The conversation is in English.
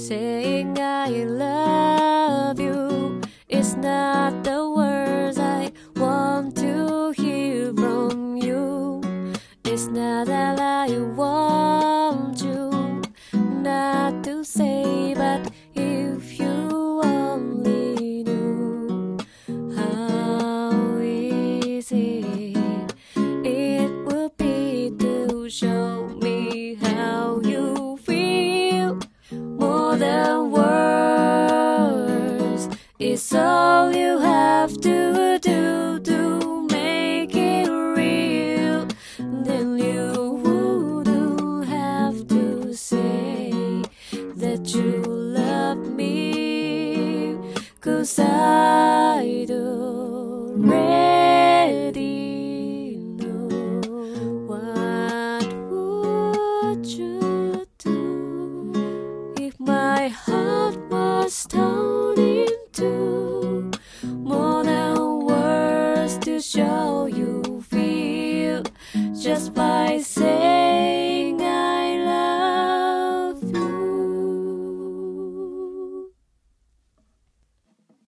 Saying I love you is not the words I want to hear from you. It's not that I want you not to say, but if you only knew how easy it would be to show me how you feel. More than words, it's all you have to do to make it real. Then you wouldn't have to say that you love me, 'cause I do.